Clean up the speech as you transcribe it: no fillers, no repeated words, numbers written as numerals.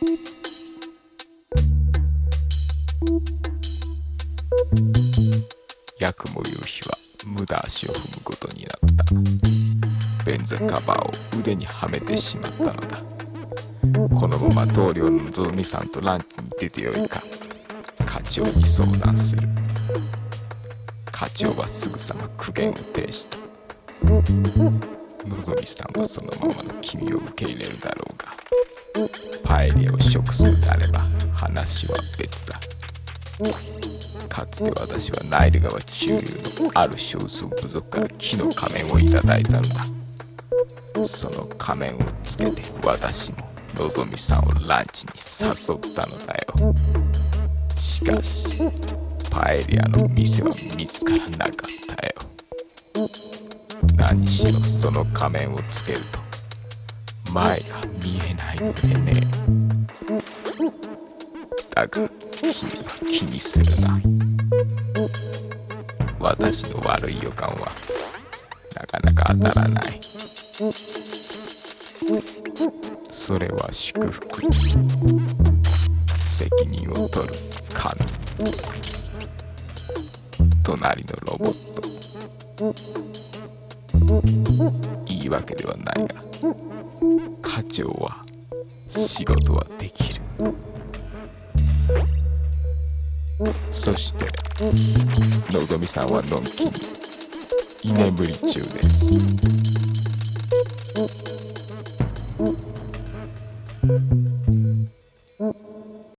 やくも夕日は無駄足を踏むことになった。便座カバーを腕にはめてしまったのだ。このまま同僚のぞみさんとランチに出てよいか課長に相談する。課長はすぐさま苦言を呈した。のぞみさんはそのままの君を受け入れるだろうが、パエリアを食するであれば話は別だ。かつて私はナイル川中流のある少数部族から木の仮面をいただいたのだ。その仮面をつけて私ものぞみさんをランチに誘ったのだよ。しかしパエリアの店は見つからなかったよ。何しろその仮面をつけると前が見えないのでね。だが君は気にするな。私の悪い予感はなかなか当たらない。それは祝福。責任を取る神。隣のロボット。言い訳ではないが、課長は仕事はできる。そしてのぞみさんはのんきに居眠り中です。